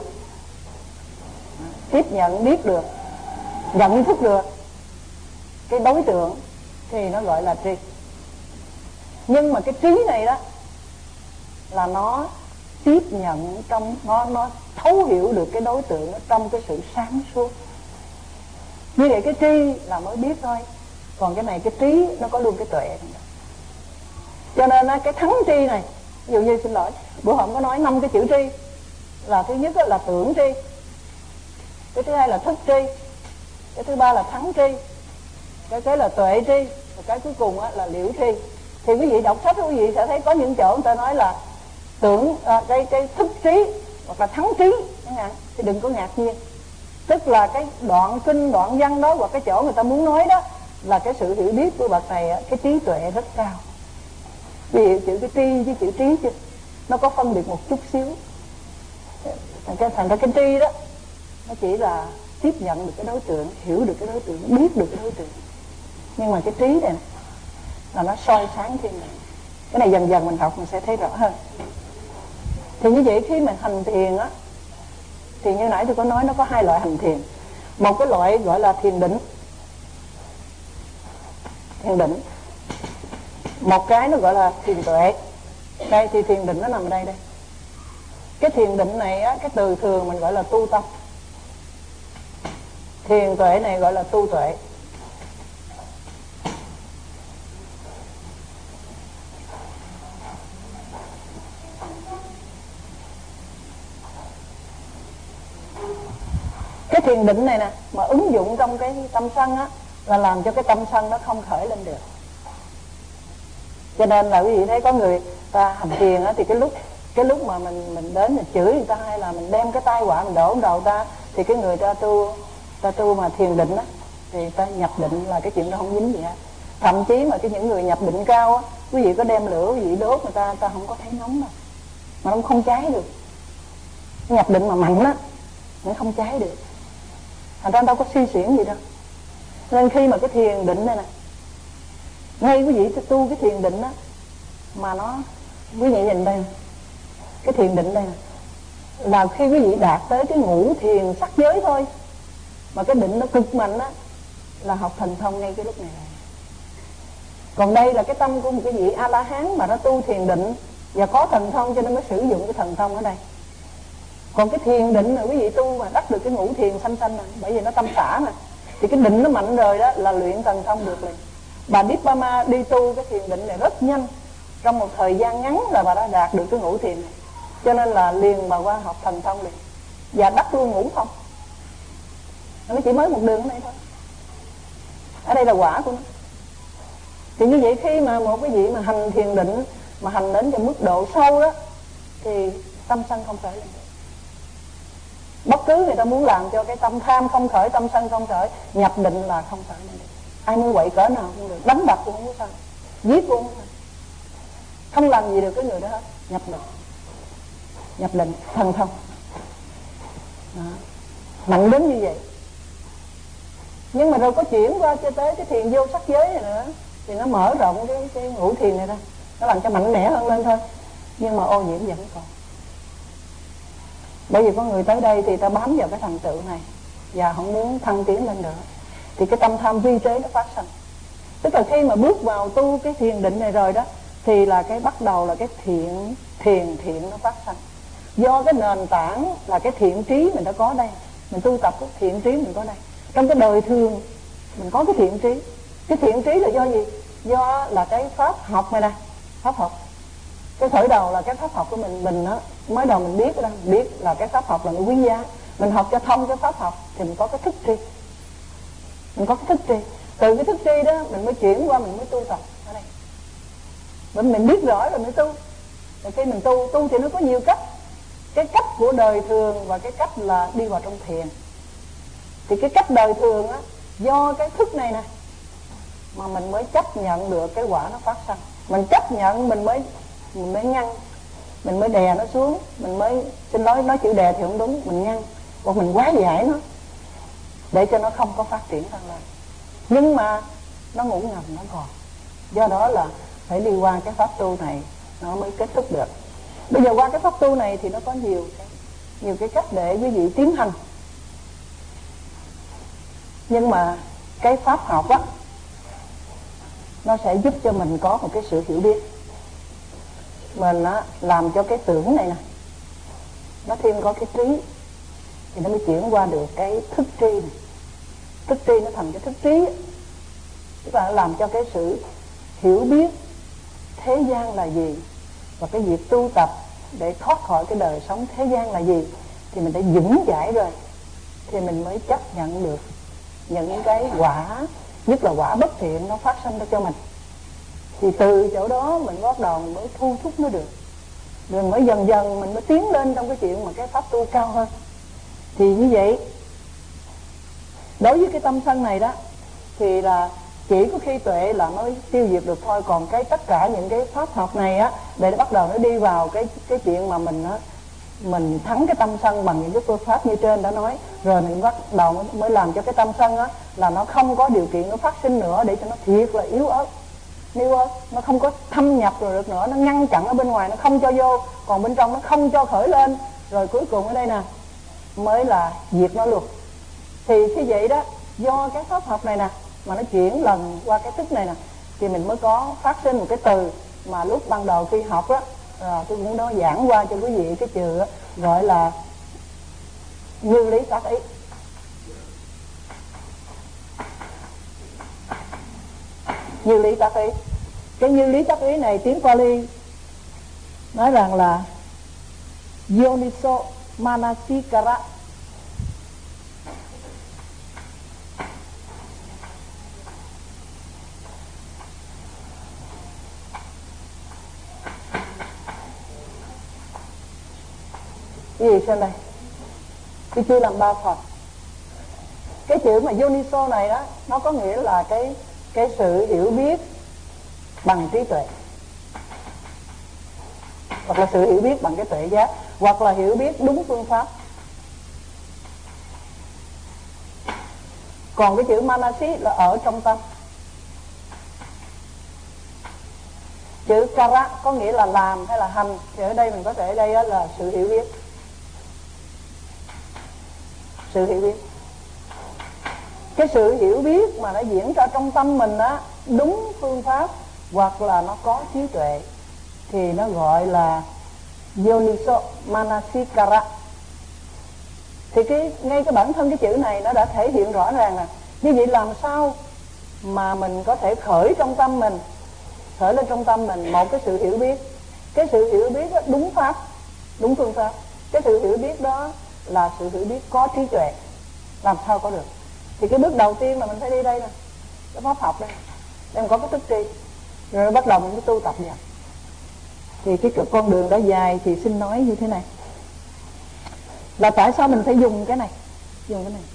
tiếp nhận biết được, nhận thức được cái đối tượng, thì nó gọi là tri. Nhưng mà cái trí này đó là nó tiếp nhận trong, nó nó thấu hiểu được cái đối tượng đó trong cái sự sáng suốt. Như vậy cái tri là mới biết thôi, còn cái này cái trí nó có luôn cái tuệ. Cho nên cái thắng tri này, ví dụ như xin lỗi, bữa hôm có nói năm cái chữ tri, là thứ nhất là tưởng tri, cái thứ hai là thức tri, cái thứ ba là thắng tri, cái cái là tuệ tri, và cái cuối cùng là liễu tri. Thì quý vị đọc sách quý vị sẽ thấy có những chỗ người ta nói là tưởng à, cái cái thức trí hoặc là thắng trí chẳng hạn, thì đừng có ngạc nhiên. Tức là cái đoạn kinh đoạn văn đó, hoặc cái chỗ người ta muốn nói đó là cái sự hiểu biết của bậc này, cái trí tuệ rất cao. Vì chữ cái tri với chữ trí chứ nó có phân biệt một chút xíu. Thành cái thành ra cái tri đó nó chỉ là tiếp nhận được cái đối tượng, hiểu được cái đối tượng, biết được cái đối tượng. Nhưng mà cái trí này là nó soi sáng thêm mình. Cái này dần dần mình học mình sẽ thấy rõ hơn. Thì như vậy khi mình hành thiền á, thì như nãy tôi có nói nó có hai loại hành thiền. Một cái loại gọi là thiền định, thiền định. Một cái nó gọi là thiền tuệ. Đây thì thiền định nó nằm ở đây đây. Cái thiền định này á, cái từ thường mình gọi là tu tâm. Thiền tuệ này gọi là tu tuệ. Cái thiền định này nè mà ứng dụng trong cái tâm sân á, là làm cho cái tâm sân nó không khởi lên được. Cho nên là quý vị thấy có người ta hành thiền á, thì cái lúc cái lúc mà mình mình đến mình chửi người ta, hay là mình đem cái tai họa mình đổ lên đầu ta, thì cái người ta tu ta tu mà thiền định á, thì ta nhập định là cái chuyện đó không dính gì hết. Thậm chí mà cái những người nhập định cao á, quý vị có đem lửa quý vị đốt người ta, ta không có thấy nóng đâu, mà nó không cháy được. Nhập định mà mạnh á, nó không cháy được. Thành ra đâu có suy xuyển gì đâu. Nên khi mà cái thiền định này nè, ngay quý vị tu cái thiền định á, mà nó, quý vị nhìn đây, cái thiền định đây nè, là khi quý vị đạt tới cái ngũ thiền sắc giới thôi, mà cái định nó cực mạnh á, là học thần thông ngay cái lúc này này. Còn đây là cái tâm của một cái vị A-la-hán mà nó tu thiền định và có thần thông, cho nên mới sử dụng cái thần thông ở đây. Còn cái thiền định là quý vị tu mà đắc được cái ngũ thiền sanh sanh này, bởi vì nó tâm xả mà, thì cái định nó mạnh rồi đó là luyện thần thông được liền. Bà Dippama đi tu cái thiền định này rất nhanh, trong một thời gian ngắn là bà đã đạt được cái ngũ thiền này. Cho nên là liền bà qua học thần thông liền, và đắc luôn ngũ thông. Nó chỉ mới một đường ở đây thôi. Ở đây là quả của nó. Thì như vậy khi mà một cái vị mà hành thiền định, mà hành đến cho mức độ sâu đó, thì tâm sân không khởi lên được. Bất cứ người ta muốn làm cho cái tâm tham không khởi, tâm sân không khởi, nhập định là không khởi lên được. Ai muốn quậy cỡ nào cũng được, đánh đập cũng không có sao, giết cũng không sao, không làm gì được cái người đó hết. Nhập định, nhập định thần thông đó. Mạnh đến như vậy. Nhưng mà rồi có chuyển qua cho tới cái thiền vô sắc giới này nữa, thì nó mở rộng cái, cái ngũ thiền này ra, nó làm cho mạnh mẽ hơn lên thôi. nhưng mà ô nhiễm vẫn còn. Bởi vì có người tới đây thì ta bám vào cái thành tựu này và không muốn thăng tiến lên nữa, thì cái tâm tham vi tế nó phát sinh. Tức là khi mà bước vào tu cái thiền định này rồi đó, thì là cái bắt đầu là cái thiện thiền thiện nó phát sinh. Do cái nền tảng là cái thiện trí mình đã có đây, mình tu tập cái thiện trí mình có đây. Trong cái đời thường mình có cái thiện trí. Cái thiện trí là do gì? Do là cái pháp học này nè, pháp học. Cái khởi đầu là cái pháp học của mình, mình á mới đầu mình biết đó, mình biết là cái pháp học là cái quý giá. Mình học cho thông cái pháp học thì mình có cái thức tri. Mình có cái thức tri. Từ cái thức tri đó mình mới chuyển qua mình mới tu tập ở đây. Mình mình biết rõ rồi mới tu. Rồi khi mình tu, tu thì nó có nhiều cách. Cái cách của đời thường và cái cách là đi vào trong thiền. Thì cái cách đời thường á, do cái thức này nè mà mình mới chấp nhận được cái quả nó phát sinh. Mình chấp nhận mình mới mình mới ngăn, mình mới đè nó xuống, mình mới, xin lỗi nói chữ đè thì không đúng, mình ngăn hoặc mình quá giải nó để cho nó không có phát triển ra lên. Nhưng mà nó ngủ ngầm nó còn. Do đó là phải đi qua cái pháp tu này nó mới kết thúc được. Bây giờ qua cái pháp tu này thì nó có nhiều cái, nhiều cái cách để quý vị tiến hành. Nhưng mà cái pháp học á, nó sẽ giúp cho mình có một cái sự hiểu biết. Mình á, làm cho cái tưởng này nè nó thêm có cái trí, thì nó mới chuyển qua được cái thức tri này. Thức tri nó thành cái thức trí, tức là làm cho cái sự hiểu biết thế gian là gì và cái việc tu tập để thoát khỏi cái đời sống thế gian là gì thì mình đã vững chãi rồi, thì mình mới chấp nhận được những cái quả, nhất là quả bất thiện nó phát sinh ra cho mình. Thì từ chỗ đó mình bắt đầu mình mới thu thúc nó được, rồi mới dần dần mình mới tiến lên trong cái chuyện mà cái pháp tu cao hơn. Thì như vậy, đối với cái tâm sân này đó thì là chỉ có khi tuệ là mới tiêu diệt được thôi. Còn cái tất cả những cái pháp học này á, để bắt đầu nó đi vào cái cái chuyện mà mình á, mình thắng cái tâm sân bằng những cái phương pháp như trên đã nói, rồi mình bắt đầu mới, mới làm cho cái tâm sân á là nó không có điều kiện nó phát sinh nữa, để cho nó thiệt là yếu ớt, yếu ớt, nó không có thâm nhập rồi được nữa, nó ngăn chặn ở bên ngoài, nó không cho vô, còn bên trong nó không cho khởi lên, rồi cuối cùng ở đây nè mới là diệt nó luôn. Thì như vậy đó, do cái pháp học này nè mà nó chuyển lần qua cái thức này nè, thì mình mới có phát sinh một cái từ mà lúc ban đầu khi học á, à, tôi cũng nói giảng qua cho quý vị cái từ á, gọi là như lý tác ý. Như lý tác ý. Cái như lý tác ý này tiếng Pali nói rằng là Yoniso Manasikara. Cái gì trên đây? Tôi chưa làm ba phần. Cái chữ mà Yoniso này đó, nó có nghĩa là cái cái sự hiểu biết bằng trí tuệ, hoặc là sự hiểu biết bằng cái tuệ giác, hoặc là hiểu biết đúng phương pháp. Còn cái chữ Manasi là ở trong tâm. Chữ Kara có nghĩa là làm hay là hành, thì ở đây mình có thể ở đây là sự hiểu biết. Sự hiểu biết. Cái sự hiểu biết mà nó diễn ra trong tâm mình á, đúng phương pháp hoặc là nó có trí tuệ, thì nó gọi là Yoniso Manasikara. Thì cái, ngay cái bản thân cái chữ này nó đã thể hiện rõ ràng là như vậy. Làm sao mà mình có thể khởi trong tâm mình, khởi lên trong tâm mình một cái sự hiểu biết. Cái sự hiểu biết đó đúng pháp, đúng phương pháp. Cái sự hiểu biết đó là sự hiểu biết có trí tuệ. Làm sao có được? Thì cái bước đầu tiên mà mình phải đi đây nè, cái pháp học đây, để mình có cái thức tri, rồi bắt đầu mình mới tu tập dần. Thì cái con đường đó dài, thì xin nói như thế này, là tại sao mình phải dùng cái này, dùng cái này.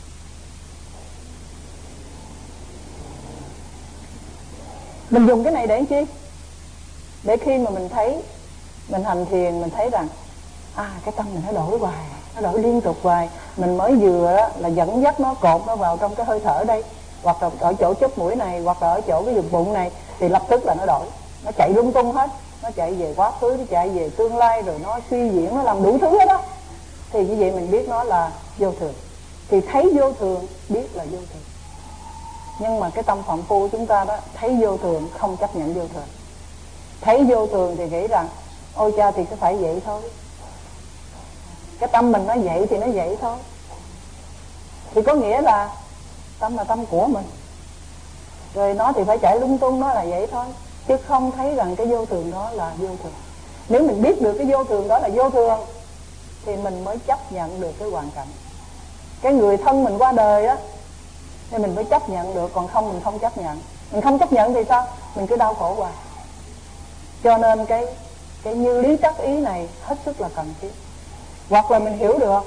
Mình dùng cái này để làm chi? Để khi mà mình thấy, mình hành thiền, mình thấy rằng à, cái tâm mình nó đổi hoài, nó đổi liên tục hoài. Mình mới vừa đó là dẫn dắt nó, cột nó vào trong cái hơi thở đây, hoặc là ở chỗ chóp mũi này, hoặc là ở chỗ cái vùng bụng này, thì lập tức là nó đổi, nó chạy lung tung hết. nó chạy về quá khứ, nó chạy về tương lai, rồi nó suy diễn, nó làm đủ thứ hết đó. Thì như vậy mình biết nó là vô thường. Thì thấy vô thường biết là vô thường. Nhưng mà cái tâm phạm phu của chúng ta đó, thấy vô thường không chấp nhận vô thường. Thấy vô thường thì nghĩ rằng ôi cha thì cứ phải vậy thôi. Cái tâm mình nó vậy thì nó vậy thôi. Thì có nghĩa là tâm là tâm của mình, rồi nó thì phải chạy lung tung, nó là vậy thôi. Chứ không thấy rằng cái vô thường đó là vô thường. Nếu mình biết được cái vô thường đó là vô thường thì mình mới chấp nhận được cái hoàn cảnh. Cái người thân mình qua đời á thì mình mới chấp nhận được, còn không mình không chấp nhận. Mình không chấp nhận thì sao? Mình cứ đau khổ hoài. Cho nên cái cái như lý trắc ý này hết sức là cần thiết. Hoặc là mình hiểu được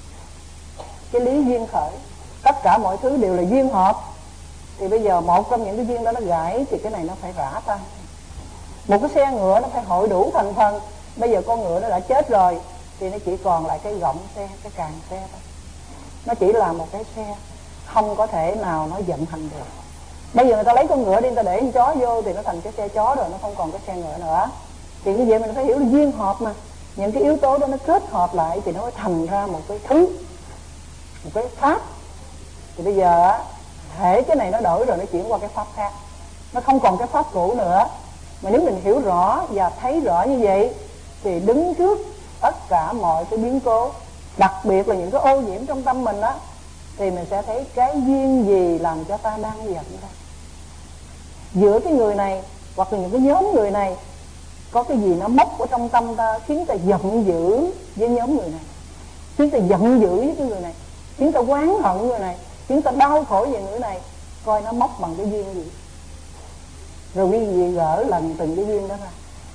cái lý duyên khởi, tất cả mọi thứ đều là duyên hợp. Thì bây giờ một trong những cái duyên đó nó gãy thì cái này nó phải rã tan. Một cái xe ngựa nó phải hội đủ thành phần. Bây giờ con ngựa nó đã chết rồi thì nó chỉ còn lại cái gọng xe, cái càng xe thôi. Nó chỉ là một cái xe, không có thể nào nó vận hành được. Bây giờ người ta lấy con ngựa đi, người ta để con chó vô thì nó thành cái xe chó rồi, nó không còn cái xe ngựa nữa. Thì như vậy mình phải hiểu là duyên hợp mà. Những cái yếu tố đó nó kết hợp lại thì nó mới thành ra một cái thứ, một cái pháp. Thì bây giờ á, thể cái này nó đổi rồi nó chuyển qua cái pháp khác, nó không còn cái pháp cũ nữa. Mà nếu mình hiểu rõ và thấy rõ như vậy thì đứng trước tất cả mọi cái biến cố, đặc biệt là những cái ô nhiễm trong tâm mình á, thì mình sẽ thấy cái duyên gì làm cho ta đang giận đây. Giữa cái người này hoặc là những cái nhóm người này có cái gì nó móc ở trong tâm ta, khiến ta giận dữ với nhóm người này, khiến ta giận dữ với cái người này, khiến ta oán hận người này, khiến ta đau khổ về người này. Coi nó móc bằng cái duyên gì, rồi quý vị gỡ lần từng cái duyên đó ra.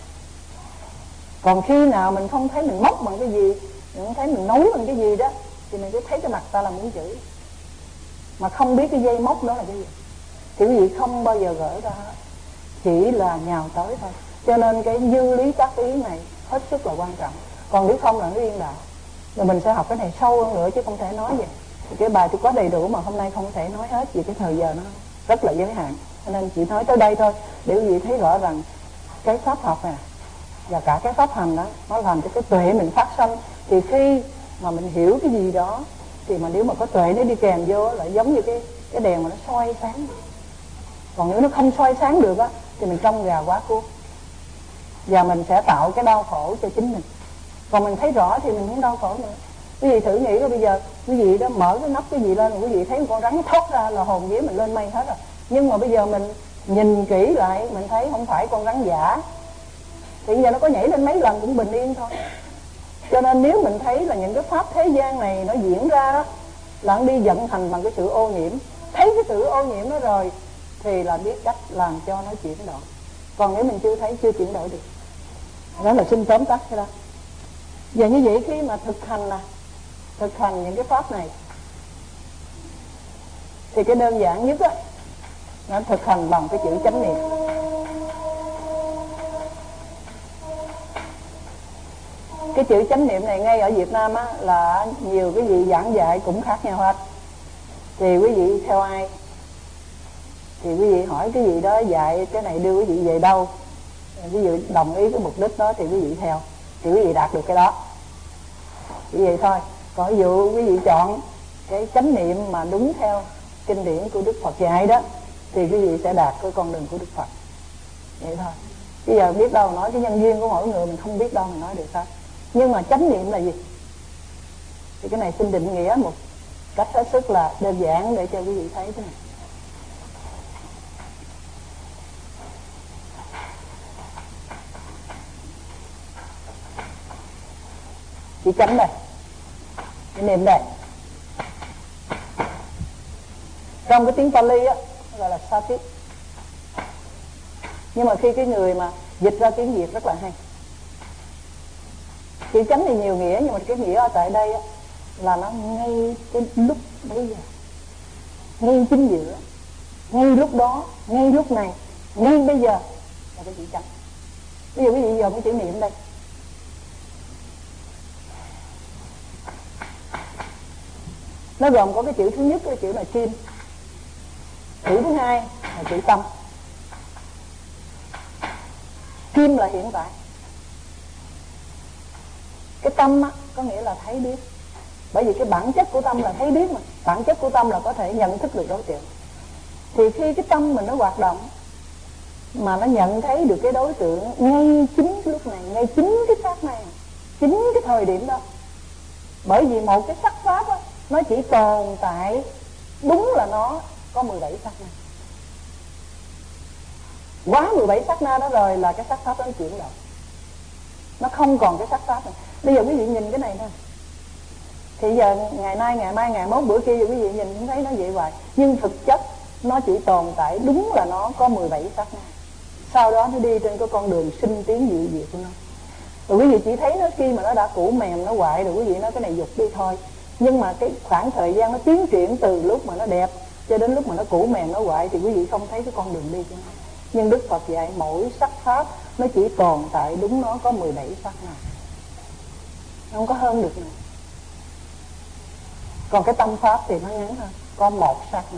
Còn khi nào mình không thấy mình móc bằng cái gì, mình không thấy mình nấu bằng cái gì đó, thì mình cứ thấy cái mặt ta là muốn chửi, mà không biết cái dây móc đó là cái gì. Thì quý vị không bao giờ gỡ ra, chỉ là nhào tới thôi. Cho nên cái như lý tác ý này hết sức là quan trọng. Còn nếu không là nó điên đạo. Rồi mình sẽ học cái này sâu hơn nữa chứ không thể nói vậy. Thì cái bài thì quá đầy đủ mà hôm nay không thể nói hết vì cái thời giờ nó rất là giới hạn. Cho nên chỉ nói tới đây thôi để quý vị thấy rõ rằng cái pháp học này và cả cái pháp hành đó nó làm cho cái tuệ mình phát sanh. Thì khi mà mình hiểu cái gì đó thì mà nếu mà có tuệ nó đi kèm vô là giống như cái cái đèn mà nó soi sáng. Còn nếu nó không soi sáng được á thì mình trông gà quá cuốc, và mình sẽ tạo cái đau khổ cho chính mình. Còn mình thấy rõ thì mình không đau khổ nữa. Quý vị thử nghĩ coi, bây giờ quý vị đó mở cái nắp cái gì lên, quý vị thấy một con rắn thoát ra là hồn vía mình lên mây hết rồi. Nhưng mà bây giờ mình nhìn kỹ lại mình thấy không phải con rắn giả, thì bây giờ nó có nhảy lên mấy lần cũng bình yên thôi. Cho nên nếu mình thấy là những cái pháp thế gian này nó diễn ra đó là nó đi vận hành bằng cái sự ô nhiễm, thấy cái sự ô nhiễm đó rồi thì là biết cách làm cho nó chuyển đổi. Còn nếu mình chưa thấy, chưa chuyển đổi được, đó là xin tóm tắt cái đó. Và như vậy khi mà thực hành nè, thực hành những cái pháp này thì cái đơn giản nhất á, nó thực hành bằng cái chữ chánh niệm. Cái chữ chánh niệm này ngay ở Việt Nam á là nhiều cái vị giảng dạy cũng khác nhau hết. Thì quý vị theo ai thì quý vị hỏi cái gì đó dạy cái này đưa quý vị về đâu, quý vị đồng ý cái mục đích đó thì quý vị theo, thì quý vị đạt được cái đó. Chỉ vậy thôi. Còn ví dụ quý vị chọn cái chánh niệm mà đúng theo kinh điển của Đức Phật dạy đó thì quý vị sẽ đạt cái con đường của Đức Phật. Vậy thôi. Bây giờ biết đâu nói cái nhân duyên của mỗi người mình không biết đâu mình nói được sao. Nhưng mà chánh niệm là gì? Thì cái này xin định nghĩa một cách hết sức là đơn giản để cho quý vị thấy thế này. Chữ chánh đây, cái niệm đây. Trong cái tiếng Pali á gọi là sati. Nhưng mà khi cái người mà dịch ra tiếng Việt rất là hay. Chữ chánh thì nhiều nghĩa, nhưng mà cái nghĩa ở tại đây á là nó ngay cái lúc bây giờ, ngay chính giữa, ngay lúc đó, ngay lúc này, ngay bây giờ là cái chữ chánh. Bây giờ quý vị dòm cái chữ niệm đây. Nó gồm có cái chữ thứ nhất, cái chữ là kim. Chữ thứ hai là chữ tâm. Kim im là hiện tại. Cái tâm á, có nghĩa là thấy biết. Bởi vì cái bản chất của tâm là thấy biết mà. Bản chất của tâm là có thể nhận thức được đối tượng. Thì khi cái tâm mình nó hoạt động mà nó nhận thấy được cái đối tượng ngay chính cái lúc này, ngay chính cái sát này, chính cái thời điểm đó. Bởi vì một cái sắc pháp á, nó chỉ tồn tại, đúng là nó có mười bảy sát na. Quá mười bảy sát na đó rồi là cái sắc pháp đó nó chuyển động. Nó không còn cái sắc pháp này. Bây giờ quý vị nhìn cái này thôi. Thì giờ ngày nay, ngày mai, ngày mốt, bữa kia quý vị nhìn cũng thấy nó vậy hoài. Nhưng thực chất nó chỉ tồn tại, đúng là nó có mười bảy sát na. Sau đó nó đi trên cái con đường sinh tiến diệu diệu của nó. Rồi quý vị chỉ thấy nó khi mà nó đã cũ mềm, nó hoại rồi quý vị nói cái này dục đi thôi. Nhưng mà cái khoảng thời gian nó tiến triển từ lúc mà nó đẹp cho đến lúc mà nó cũ mềm, nó hoại thì quý vị không thấy cái con đường đi của nó. Nhưng Đức Phật dạy mỗi sắc pháp nó chỉ tồn tại, đúng nó có mười bảy sát na. Không có hơn được nữa. Còn cái tâm pháp thì nó ngắn hơn, có một sát na.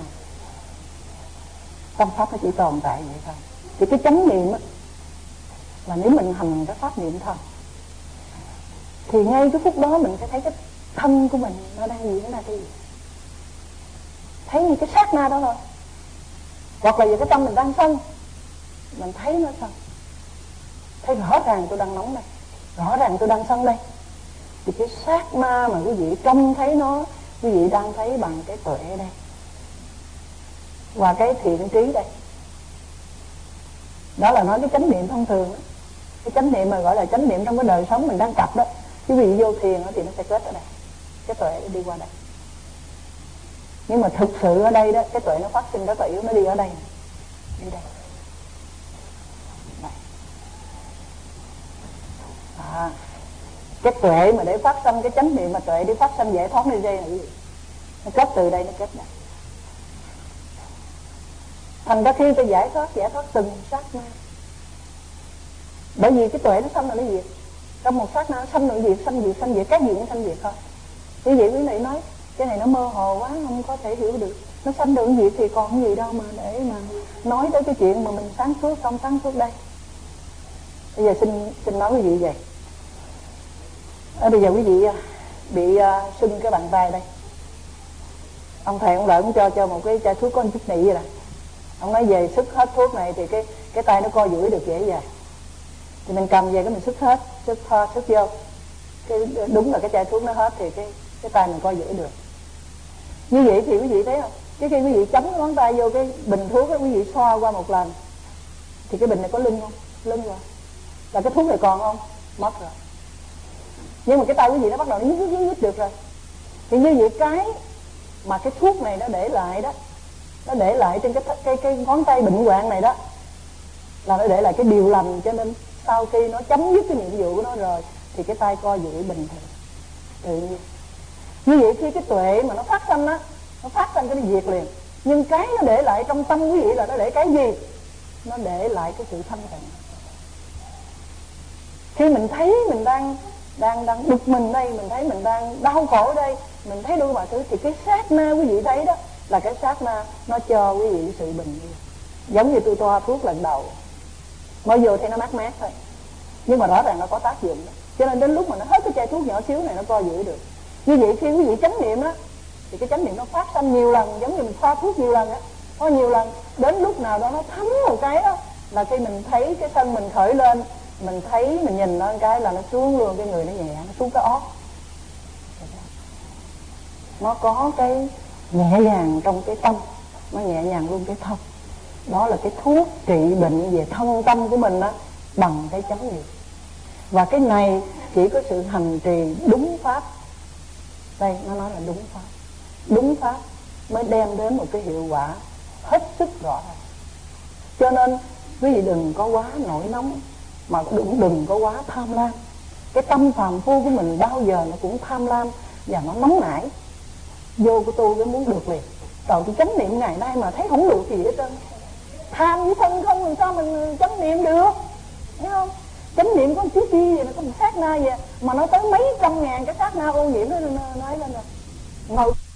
Tâm pháp nó chỉ tồn tại vậy thôi. Thì cái chánh niệm á, là nếu mình hành cái pháp niệm thân thì ngay cái phút đó mình sẽ thấy cái thân của mình nó đang diễn ra cái gì. Thấy như cái sát na đó thôi. Hoặc là giờ cái tâm mình đang sân, mình thấy nó sân, thấy rõ ràng tôi đang nóng đây, rõ ràng tôi đang sân đây. Thì cái sát na mà quý vị trông thấy nó, quý vị đang thấy bằng cái tuệ đây và cái thiện trí đây. Đó là nói cái chánh niệm thông thường đó. Cái chánh niệm mà gọi là chánh niệm trong cái đời sống mình đang tập đó. Quý vị vô thiền đó thì nó sẽ kết ở đây, cái tuệ đi qua đây. Nhưng mà thực sự ở đây đó, cái tuệ nó phát sinh rất là yếu, nó đi ở đây, đi đây. Đây. À, cái tuệ mà để phát sinh cái chánh niệm, mà tuệ để phát sinh giải thoát đi đây là cái gì? Nó kết từ đây, nó kết đây. Thành ra khi ta giải thoát, giải thoát từng sát na. Bởi vì cái tuệ nó sanh là nó diệt. Trong một sát na nó sanh là diệt, sanh diệt, sanh diệt, cái gì cũng sanh diệt thôi. Như vậy quý vị nói cái này nó mơ hồ quá, không có thể hiểu được. Nó sanh được diệt thì còn gì đâu mà để mà nói tới cái chuyện mà mình sáng suốt không sáng suốt đây. Bây giờ xin xin nói quý vị vậy. À, bây giờ quý vị bị uh, sưng cái bàn tay đây. Ông thầy ông lợi cũng cho cho một cái chai thuốc có một chút nị vậy nè. Ông nói về sức hết thuốc này thì cái cái tay nó co duỗi được dễ dàng. Thì mình cầm về cái mình sức hết, sức ho, sức vô. Cái đúng là cái chai thuốc nó hết thì cái cái tay mình co duỗi được. Như vậy thì quý vị thấy không? Cái khi quý vị chấm cái ngón tay vô cái bình thuốc đó, quý vị xoa qua một lần thì cái bình này có lưng không? Lưng rồi. Là cái thuốc này còn không? Mất rồi. Nhưng mà cái tay quý vị nó bắt đầu nó nhích nhích nhích được rồi. Thì như vậy cái mà cái thuốc này nó để lại đó, nó để lại trên cái cái cái ngón tay bệnh hoạn này đó, là nó để lại cái điều lành. Cho nên sau khi nó chấm dứt cái nhiệm vụ của nó rồi thì cái tay co duỗi bình thường tự nhiên. Như vậy khi cái tuệ mà nó phát sinh á, nó phát sinh cái nó diệt liền. Nhưng cái nó để lại trong tâm quý vị là nó để cái gì? Nó để lại cái sự thanh tịnh. Khi mình thấy mình đang đang đang bực mình đây, mình thấy mình đang đau khổ đây, mình thấy đủ mọi thứ, thì cái sát na quý vị thấy đó là cái sát na nó cho quý vị sự bình yên. Giống như tôi toa thuốc lần đầu mới vô thấy nó mát mát thôi, nhưng mà rõ ràng nó có tác dụng đó. Cho nên đến lúc mà nó hết cái chai thuốc nhỏ xíu này nó co duỗi được. Như vậy khi quý vị chánh niệm đó thì cái chánh niệm nó phát sinh nhiều lần, giống như mình pha thuốc nhiều lần á, có nhiều lần. Đến lúc nào đó nó thấm một cái đó là khi mình thấy cái thân mình khởi lên, mình thấy mình nhìn nó cái là nó xuống luôn, cái người nó nhẹ, nó xuống cái ót. Nó có cái nhẹ nhàng trong cái tâm, nó nhẹ nhàng luôn cái thân. Đó là cái thuốc trị bệnh về thân tâm của mình đó, bằng cái chánh niệm. Và cái này chỉ có sự hành trì đúng pháp. Đây nó nói là đúng pháp. Đúng pháp mới đem đến một cái hiệu quả hết sức rõ ràng. Cho nên quý vị đừng có quá nổi nóng, mà cũng đừng có quá tham lam. Cái tâm phàm phu của mình bao giờ nó cũng tham lam và nó nóng nảy. Vô của tôi cái muốn được liền. Rồi tôi chánh niệm ngày nay mà thấy không được thì hết trơn. Tham với thân không làm sao mình chánh niệm được, thấy không? Chánh niệm có một chút chi vậy, nó có một sát na vậy mà nó tới mấy trăm ngàn cái sát na ô nhiễm nó nói lên rồi. Ngồi